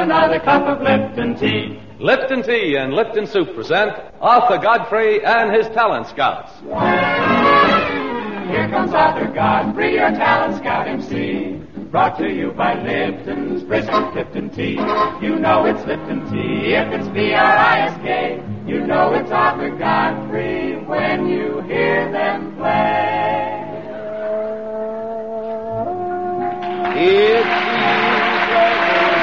another cup of Lipton tea. Lipton Tea and Lipton Soup present Arthur Godfrey and his Talent Scouts. Here comes Arthur Godfrey, your Talent Scout MC. Brought to you by Lipton's brisk Lipton Tea. You know it's Lipton Tea if it's B-R-I-S-K. You know it's Arthur Godfrey when you hear them play. It seems like old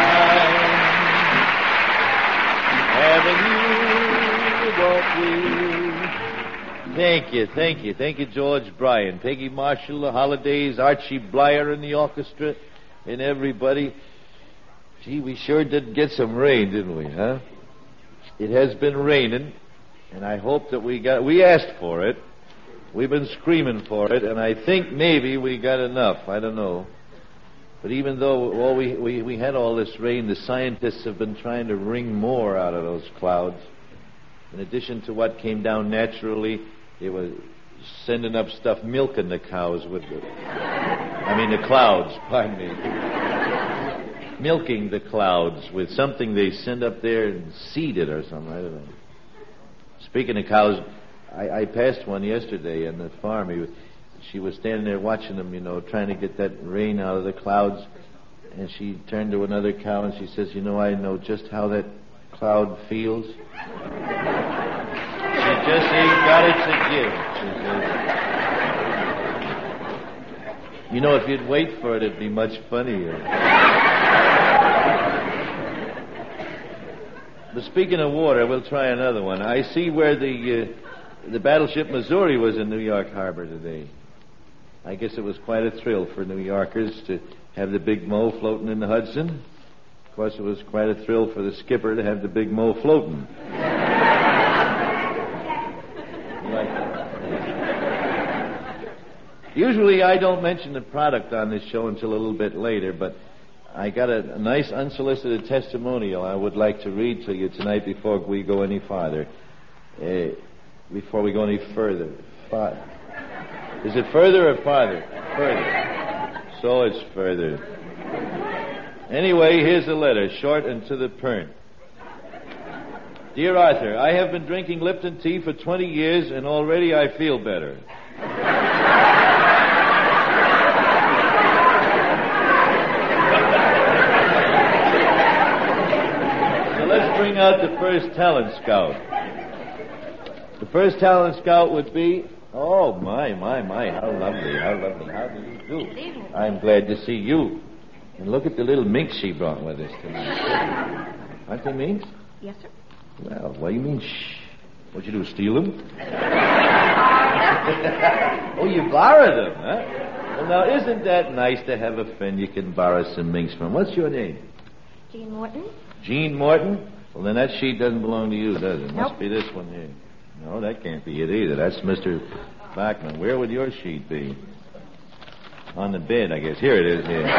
times, having you walk with. Thank you, George Bryan, Peggy Marshall, the Holidays, Archie Blyer in the orchestra, and everybody. Gee, we sure did get some rain, didn't we, huh? It has been raining, and I hope that we asked for it. We've been screaming for it, and I think maybe we got enough. I don't know. But even though we had all this rain, the scientists have been trying to wring more out of those clouds. In addition to what came down naturally, they were sending up stuff, milking the cows with the clouds, pardon me. Milking the clouds with something they send up there and seed it or something, I don't know. Speaking of cows, I passed one yesterday on the farm. She was standing there watching them, trying to get that rain out of the clouds. And she turned to another cow and she says, I know just how that cloud feels. She just ain't got it to give, she says. If you'd wait for it, it'd be much funnier. But speaking of water, we'll try another one. I see where the battleship Missouri was in New York Harbor today. I guess it was quite a thrill for New Yorkers to have the Big Mo floating in the Hudson. Of course, it was quite a thrill for the skipper to have the Big Mo floating. Usually I don't mention the product on this show until a little bit later, but I got a nice unsolicited testimonial I would like to read to you tonight before we go any farther. Before we go any further. Is it further or farther? Further. So it's further. Anyway, here's a letter, short and to the point. Dear Arthur, I have been drinking Lipton tea for 20 years and already I feel better. So let's bring out the first talent scout. The first talent scout would be... Oh, my, how lovely. How do you do? Good evening. I'm glad to see you. And look at the little minks she brought with us tonight. Aren't they minks? Yes, sir. Well, what do you mean, shh? What'd you do, steal them? Oh, you borrowed them, huh? Well, now, isn't that nice to have a friend you can borrow some minks from? What's your name? Jean Morton. Jean Morton? Well, then that sheet doesn't belong to you, does it? Nope. Must be this one here. No, that can't be it either. That's Mr. Bachman. Where would your sheet be? On the bed, I guess. Here it is, here.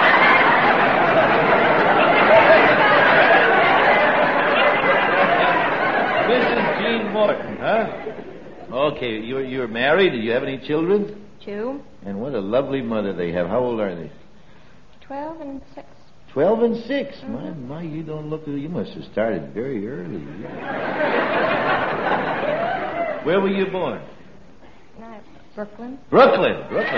Mrs. Jean Morton, huh? Okay, you're married? Do you have any children? 2. And what a lovely mother they have. How old are they? 12 and 6. 12 and 6. My, you don't look... You must have started very early. Where were you born? Brooklyn. Brooklyn.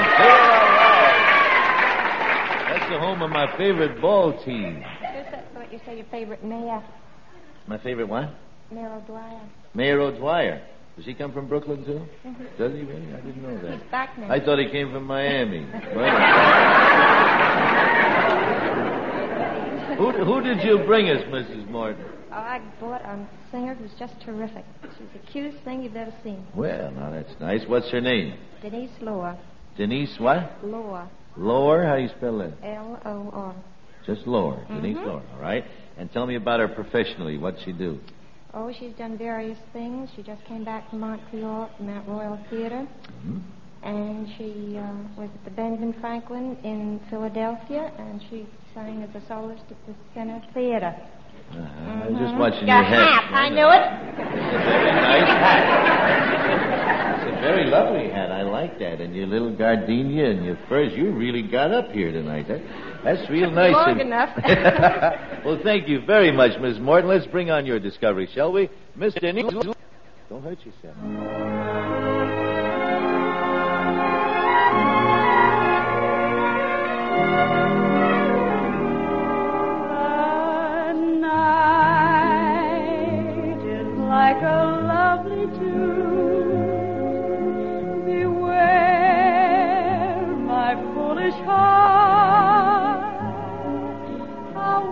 That's the home of my favorite ball team. What you say your favorite mayor? My favorite what? Mayor O'Dwyer. Mayor O'Dwyer. Does he come from Brooklyn, too? Mm-hmm. Does he really? I didn't know that. He's back now. I thought he came from Miami. Who did you bring us, Mrs. Morton? Oh, I bought a singer who's just terrific. She's the cutest thing you've ever seen. Well, now that's nice. What's her name? Denise Lohr. Denise what? Lohr. Lohr? How do you spell that? L-O-R. Just Lohr. Denise Lohr, all right. And tell me about her professionally. What'd she do? Oh, she's done various things. She just came back from Montreal from that Royal Theater. Mm-hmm. And she was at the Benjamin Franklin in Philadelphia, and she sang as a soloist at the Center Theater. I was just watching Your your hat. hat, I knew it. It's a very nice hat. It's a very lovely hat. I like that. And your little gardenia and your furs. You really got up here tonight. That's real nice. Long enough. Well, thank you very much, Miss Morton. Let's bring on your discovery, shall we? Miss Denise. Don't hurt yourself. Like a lovely tune, beware my foolish heart, how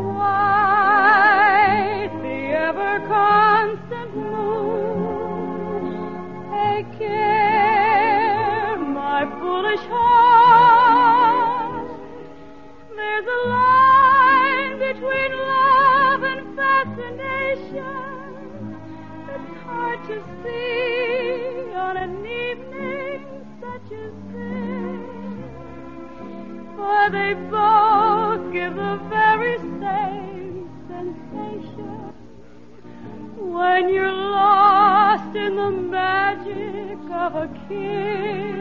white the ever-constant moon. Take care, my foolish heart, there's a line between love and fascination hard to see on an evening such as this, for they both give the very same sensation when you're lost in the magic of a kiss.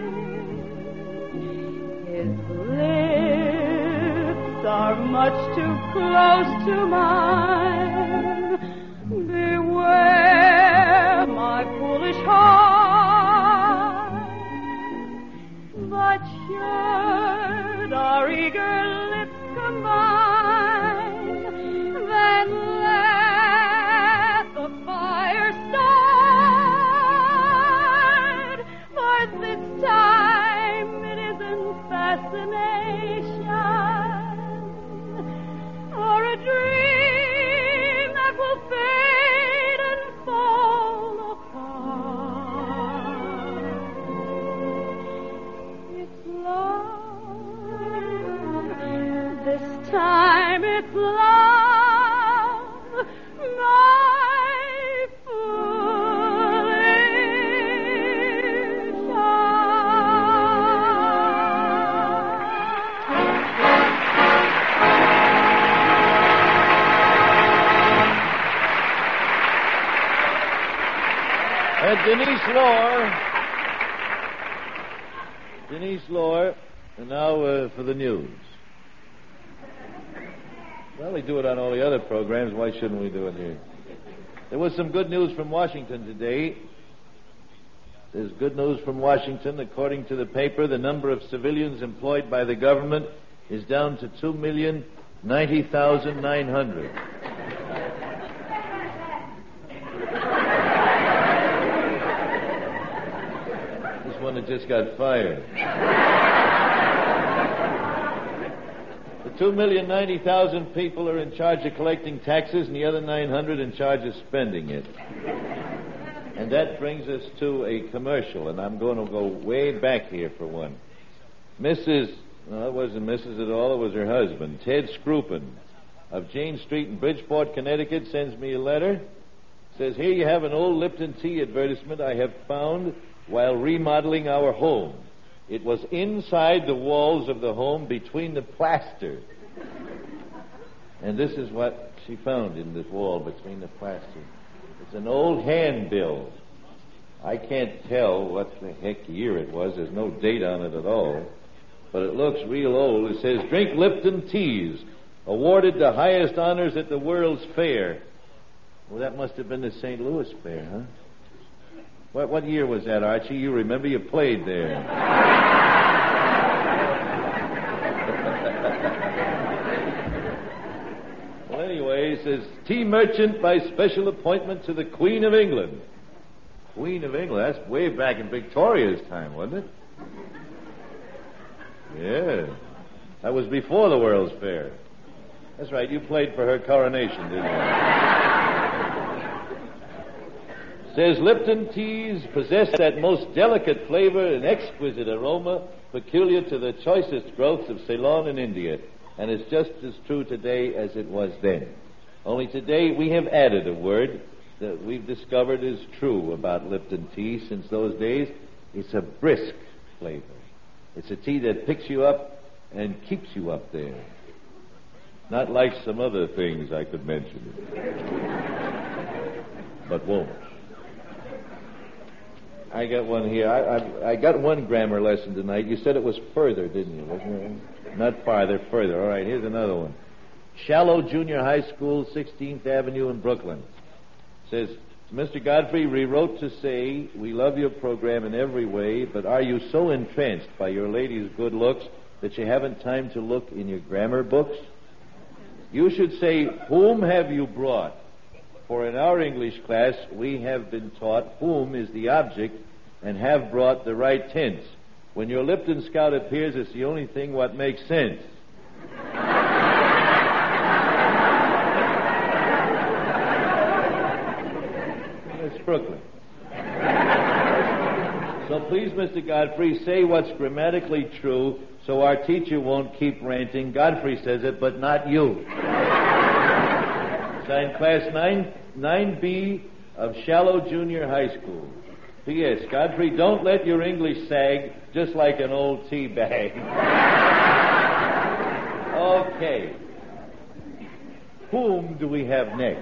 His lips are much too close to mine. Beware my foolish heart, but should our eager lips combine, then let the fire start. For this time it isn't fascination or a dream that will fade and fall apart. It's love. This time it's love. My foolish Denise Lohr, and now for the news. Well, we do it on all the other programs. Why shouldn't we do it here? There was some good news from Washington today. There's good news from Washington. According to the paper, the number of civilians employed by the government is down to 2,090,900. This one that just got fired. The 2,090,000 people are in charge of collecting taxes, and the other 900 in charge of spending it. And that brings us to a commercial, and I'm going to go way back here for one. It wasn't Mrs. at all, it was her husband, Ted Scrupin of Jane Street in Bridgeport, Connecticut, sends me a letter. Says, here you have an old Lipton tea advertisement I have found while remodeling our home. It was inside the walls of the home between the plaster. And this is what she found in this wall between the plaster. It's an old handbill. I can't tell what the heck year it was. There's no date on it at all. But it looks real old. It says, drink Lipton teas, awarded the highest honors at the World's Fair. Well, that must have been the St. Louis Fair, huh? What year was that, Archie? You remember you played there. Well, anyway, it says, tea merchant by special appointment to the Queen of England. Queen of England? That's way back in Victoria's time, wasn't it? Yeah. That was before the World's Fair. That's right, you played for her coronation, didn't you? Says Lipton teas possess that most delicate flavor and exquisite aroma peculiar to the choicest growths of Ceylon in India, and it's just as true today as it was then. Only today we have added a word that we've discovered is true about Lipton tea since those days. It's a brisk flavor. It's a tea that picks you up and keeps you up there. Not like some other things I could mention. But won't. I got one here. I got one grammar lesson tonight. You said it was further, didn't you? Wasn't it? Not farther, further. All right, here's another one. Shallow Junior High School, 16th Avenue in Brooklyn. Says, Mr. Godfrey, we wrote to say we love your program in every way, but are you so entranced by your lady's good looks that you haven't time to look in your grammar books? You should say, whom have you brought? For in our English class, we have been taught whom is the object and have brought the right tense. When your Lipton Scout appears, it's the only thing what makes sense. It's Brooklyn. So please, Mr. Godfrey, say what's grammatically true so our teacher won't keep ranting. Godfrey says it, but not you. Signed Class 9B of Shallow Junior High School. P.S. Godfrey, don't let your English sag just like an old tea bag. Okay. Whom do we have next?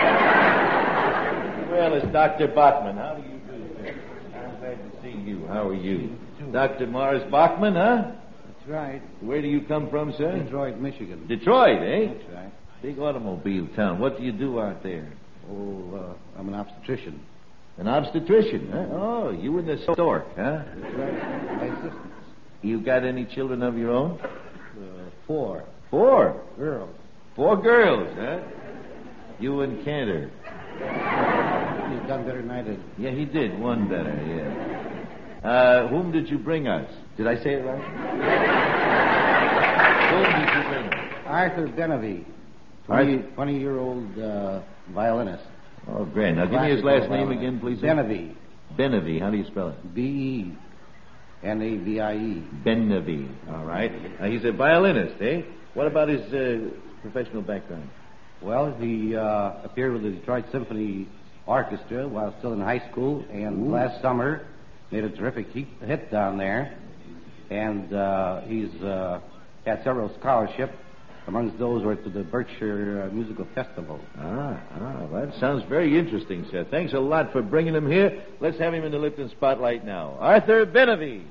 Well, it's Dr. Bachman. How do you do, sir? I'm glad to see you. How are you? Dr. Morris Bachman, huh? That's right. Where do you come from, sir? Detroit, Michigan. Detroit, eh? That's right. Big automobile town. What do you do out there? Oh, I'm an obstetrician. An obstetrician, huh? Oh, you in the stork, huh? That's right. My assistant. You got any children of your own? 4 4. girls. 4 girls, huh? You and Cantor. He's done better than I did. Yeah, he did. One better, yeah. Whom did you bring us? Did I say it right? Whom did you bring us? Arthur Benavy, 20-year-old violinist. Oh, great. Now, give me his last name again, please. Benavy. Benavy. How do you spell it? B-E-N-A-V-I-E. Benavy. All right. Now, he's a violinist, eh? What about his professional background? Well, he appeared with the Detroit Symphony Orchestra while still in high school, and last summer made a terrific hit down there. And he's had several scholarships. Amongst those were to the Berkshire Musical Festival. That sounds very interesting, sir. Thanks a lot for bringing him here. Let's have him in the Lipton spotlight now. Arthur Benavy.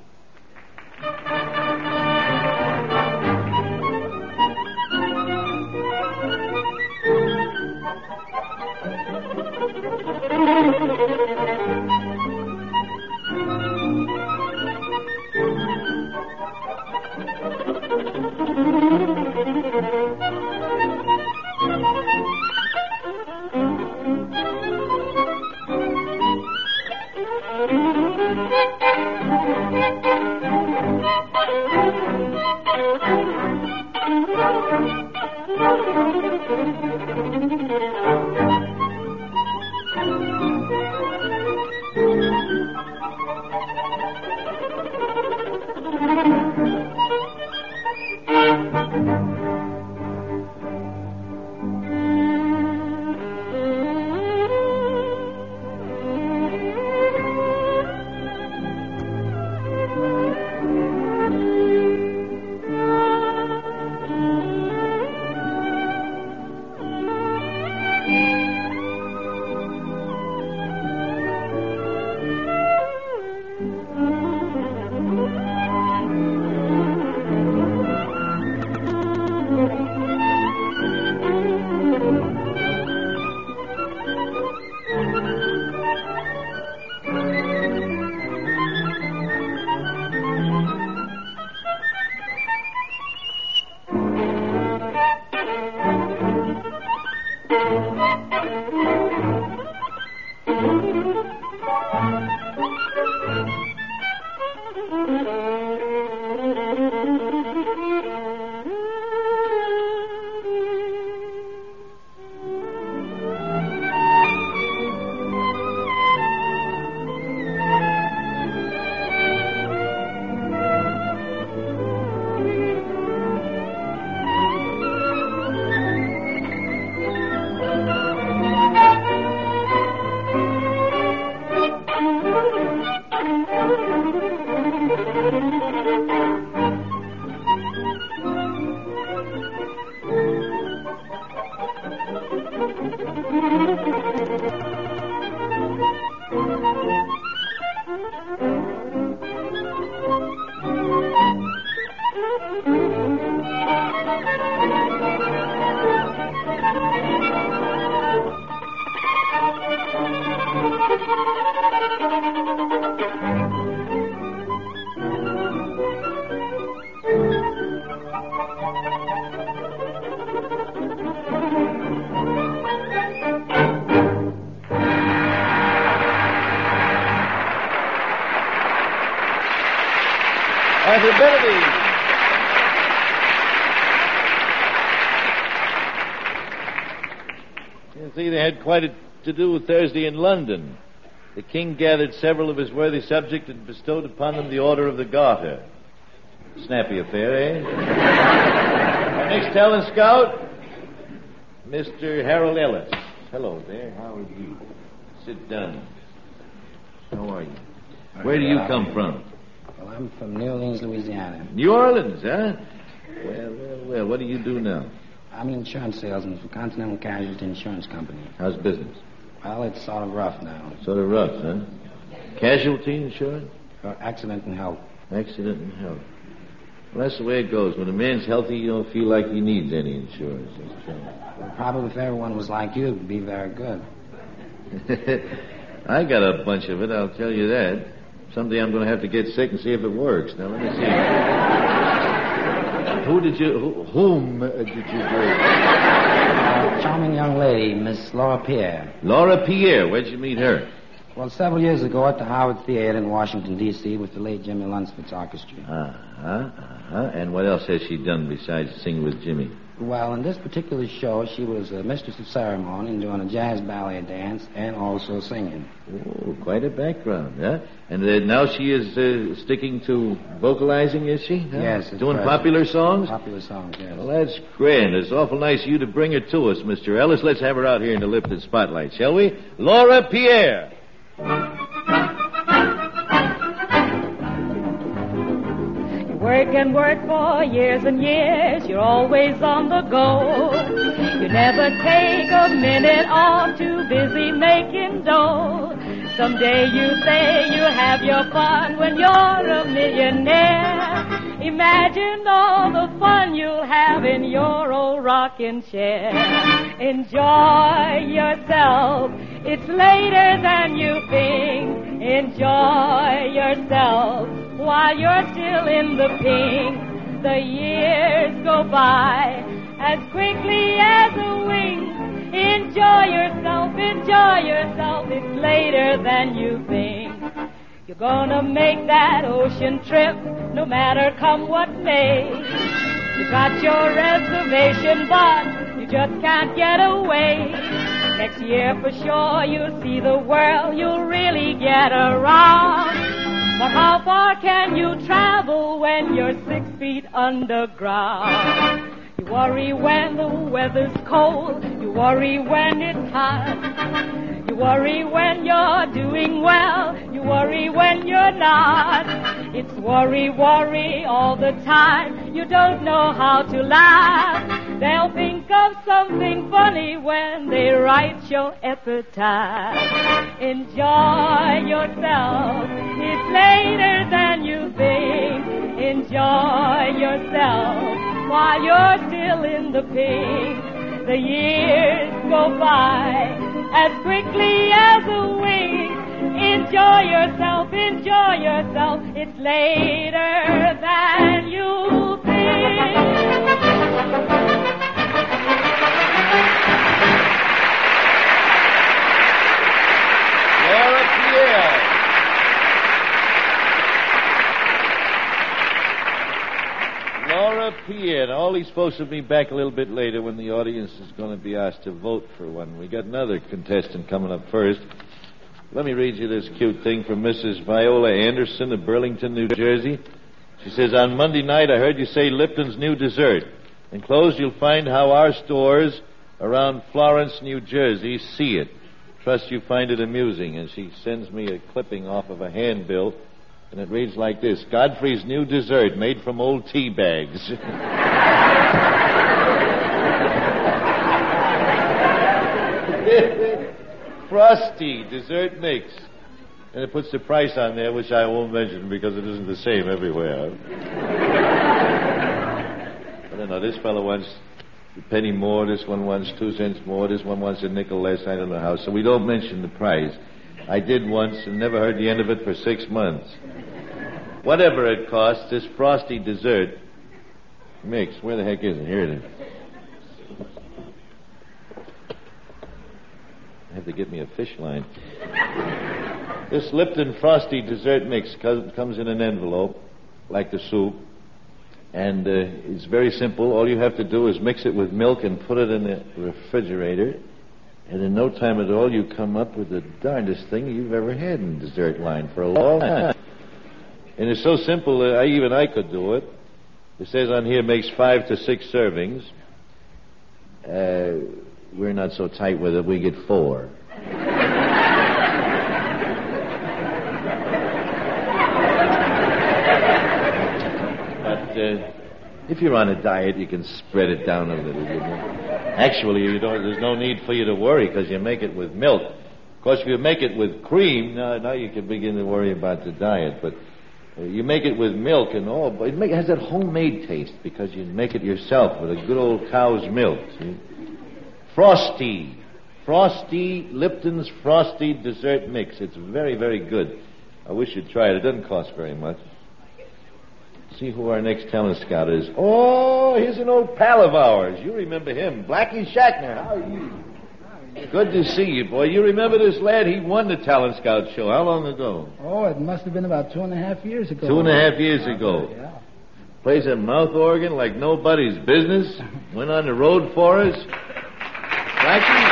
Arthur Benaby. You see, they had quite a to-do Thursday in London. The king gathered several of his worthy subjects and bestowed upon them the Order of the Garter. Snappy affair, eh? Our next talent scout, Mr. Harold Ellis. Hello there. How are you? Sit down. How are you? Where do you come from? Well, I'm from New Orleans, Louisiana. New Orleans, huh? Well, what do you do now? I'm an insurance salesman for Continental Casualty Insurance Company. How's business? Well, it's sort of rough now. Sort of rough, huh? Casualty insurance? Accident and health. Accident and health. Well, that's the way it goes. When a man's healthy, you don't feel like he needs any insurance. That's true. Well, probably if everyone was like you, it'd be very good. I got a bunch of it, I'll tell you that. Someday I'm going to have to get sick and see if it works. Now, let me see. Whom did you bring? A charming young lady, Miss Laura Pierre. Laura Pierre. Where'd you meet her? Well, several years ago at the Howard Theater in Washington, D.C. with the late Jimmy Lunsford's orchestra. And what else has she done besides sing with Jimmy? Well, in this particular show, she was a mistress of ceremony and doing a jazz ballet dance and also singing. Oh, quite a background, huh? And now she is sticking to vocalizing, is she? Huh? Yes. Doing popular songs? Popular songs, yes. Well, that's grand. It's awful nice of you to bring her to us, Mr. Ellis. Let's have her out here in the lifted spotlight, shall we? Laura Pierre. Work and work for years and years, you're always on the go. You never take a minute off, too busy making dough. Someday you say you have your fun when you're a millionaire. Imagine all the fun you'll have in your old rocking chair. Enjoy yourself, it's later than you think. Enjoy yourself while you're still in the pink. The years go by as quickly as a wink. Enjoy yourself, it's later than you think. You're gonna make that ocean trip, no matter come what may. You got your reservation, but you just can't get away. Next year for sure you'll see the world, you'll really get around. But how far can you travel when you're 6 feet underground? You worry when the weather's cold, you worry when it's hot. You worry when you're doing well, you worry when you're not. It's worry, worry all the time, you don't know how to laugh. They'll think of something funny when they write your epitaph. Enjoy yourself, it's later than you think. Enjoy yourself while you're still in the pink. The years go by as quickly as a wink. Enjoy yourself, it's later than you think. Laura Pierre. Laura Pierre. Now, all these folks will be back a little bit later when the audience is going to be asked to vote for one. We got another contestant coming up first. Let me read you this cute thing from Mrs. Viola Anderson of Burlington, New Jersey. She says, on Monday night I heard you say Lipton's new dessert. Enclosed you'll find how our stores around Florence, New Jersey see it. Trust you find it amusing. And she sends me a clipping off of a handbill, and it reads like this: Godfrey's new dessert made from old tea bags. Frosty dessert mix. And it puts the price on there, which I won't mention because it isn't the same everywhere. I don't know, this fellow wants a penny more, this one wants 2 cents more, this one wants a nickel less, I don't know how. So we don't mention the price. I did once and never heard the end of it for 6 months. Whatever it costs, this Frosty dessert mix, where the heck is it? Here it is. I have to get me a fish line. This Lipton Frosty dessert mix comes in an envelope. like the soup. And it's very simple. All you have to do is mix it with milk and put it in the refrigerator. And in no time at all, you come up with the darndest thing you've ever had in dessert line for a long time. And it's so simple that even I could do it. It says on here makes 5 to 6 servings. We're not so tight with it. We get 4. If you're on a diet, you can spread it down a little, you know. Actually, there's no need for you to worry because you make it with milk. Of course, if you make it with cream, now you can begin to worry about the diet. But you make it with milk and all, but it has that homemade taste because you make it yourself with a good old cow's milk. See? Frosty, Lipton's Frosty dessert mix. It's very, very good. I wish you'd try it. It doesn't cost very much. See who our next talent scout is. Oh, here's an old pal of ours. You remember him, Blackie Shackner. How are you? Good to see you, boy. You remember this lad? He won the talent scout show. How long ago? Oh, it must have been about 2.5 years ago. 2.5 years ago. Yeah. Plays a mouth organ like nobody's business. Went on the road for us. Blackie?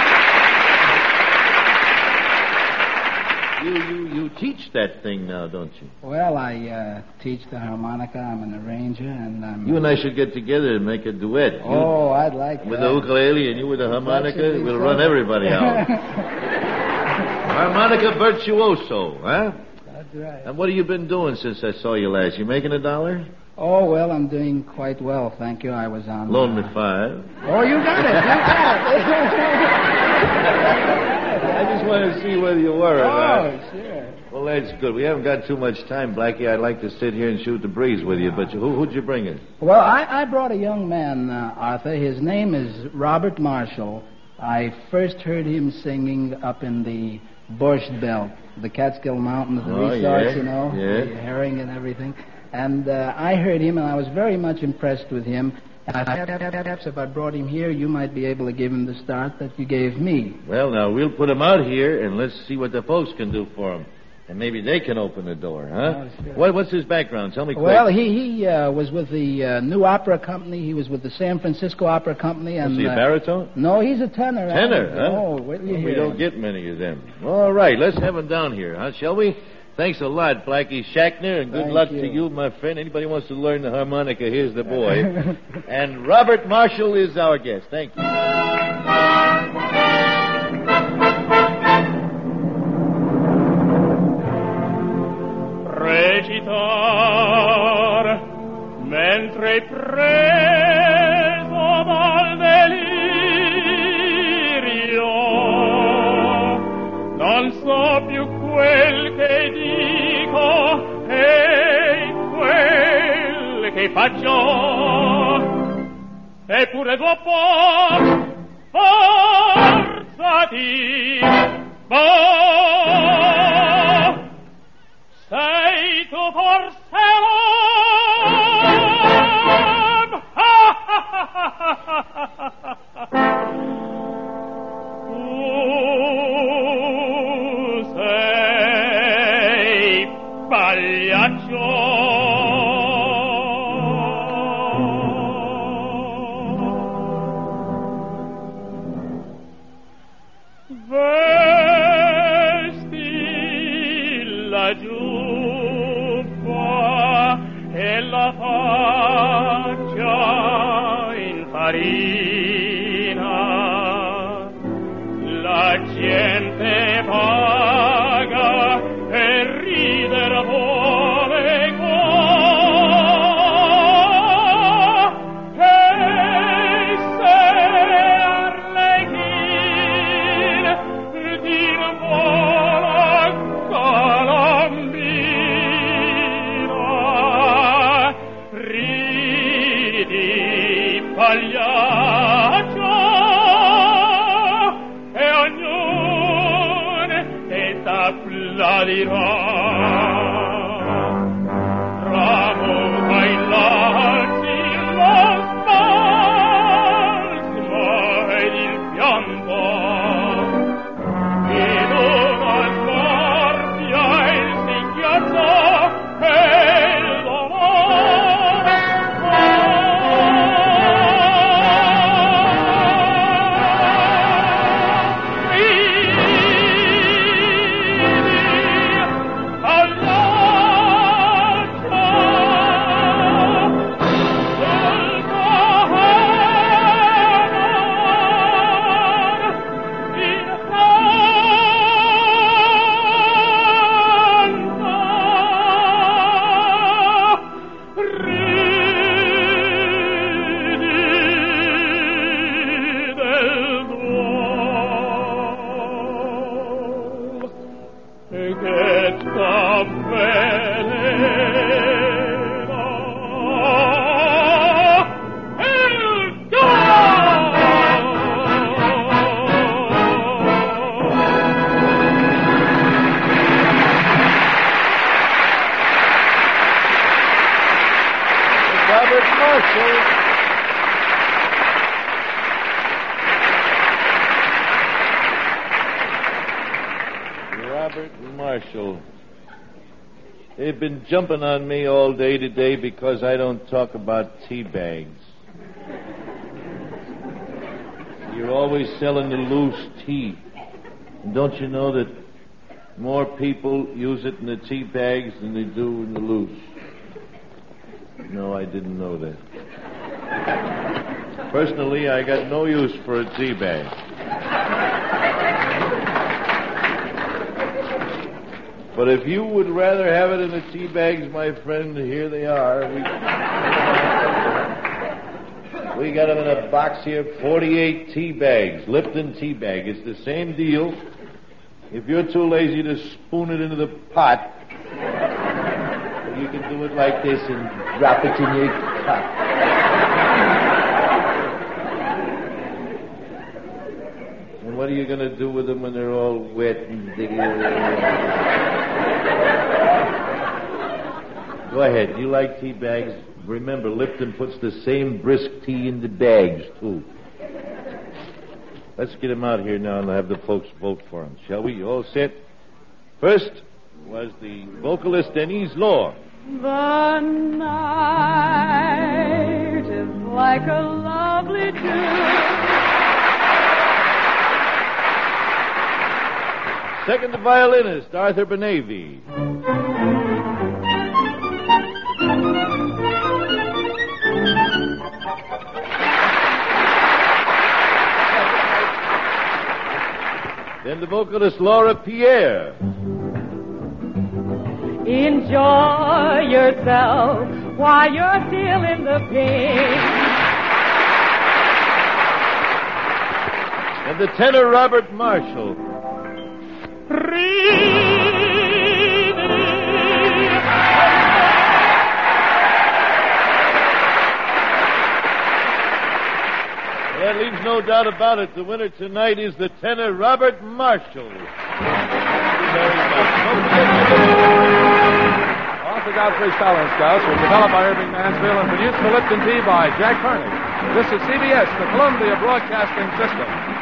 You teach that thing now, don't you? Well, I teach the harmonica. I'm an arranger, and I'm... You and I should get together and make a duet. Oh, I'd like with that. the ukulele and you with the harmonica, we'll run everybody out. Harmonica virtuoso, huh? That's right. And what have you been doing since I saw you last? You making $1? Oh, well, I'm doing quite well, thank you. I was on... Loan me 5. Oh, you got it. I just wanted to see whether you were or not. Oh, sure. Well, that's good. We haven't got too much time, Blackie. I'd like to sit here and shoot the breeze with you, but who'd you bring in? Well, I brought a young man, Arthur. His name is Robert Marshall. I first heard him singing up in the Borscht Belt, the Catskill Mountains, the resorts, you know, the herring and everything. And I heard him, and I was very much impressed with him. Perhaps if I brought him here, you might be able to give him the start that you gave me. Well, now, we'll put him out here, and let's see what the folks can do for him. And maybe they can open the door, huh? Oh, sure. What's his background? Tell me quick. Well, he was with the New Opera Company. He was with the San Francisco Opera Company. And, is he a baritone? No, he's a tenor. Tenor, huh? Oh, wait till you hear We don't get many of them. All right, let's have him down here, huh? Shall we? Thanks a lot, Blackie Shackner, and good luck to you, my friend. Anybody wants to learn the harmonica, here's the boy. And Robert Marshall is our guest. Thank you. Recitar mentre preso dal delirio non so più quel che dico e quel che faccio eppure dopo forzati sei tu forse tu sei pagliaccio vesti laggiù e la faccia in farina la gente paga e rider vuole qua e se Arlechin dir vuole Colombina ridi pagliaccio e ognuno t'applaudirà ramo bailarsi lo spasmo ed il pianto ed una scorpia il singhiozzo e lo Marshall. Robert Marshall. They've been jumping on me all day today because I don't talk about tea bags. You're always selling the loose tea. And don't you know that more people use it in the tea bags than they do in the loose? No, I didn't know that. Personally, I got no use for a tea bag. But if you would rather have it in the tea bags, my friend, here they are. We got them in a box here, 48 tea bags, Lipton tea bag. It's the same deal. If you're too lazy to spoon it into the pot, you can do it like this and drop it in your cup. And what are you going to do with them when they're all wet and Go ahead. You like tea bags? Remember, Lipton puts the same brisk tea in the bags, too. Let's get him out here now and have the folks vote for him, shall we? You all set? First was the vocalist Denise Law. The night is like a lovely tune. Second, the violinist Arthur Benavy. Then the vocalist Laura Pierre. Enjoy yourself while you're still in the pink. And the tenor Robert Marshall. There leaves no doubt about it. The winner tonight is the tenor Robert Marshall. Thank you very much. Arthur Godfrey's Talent Scouts was developed by Irving Mansfield and produced for Lipton Tea by Jack Carney. This is CBS, the Columbia Broadcasting System.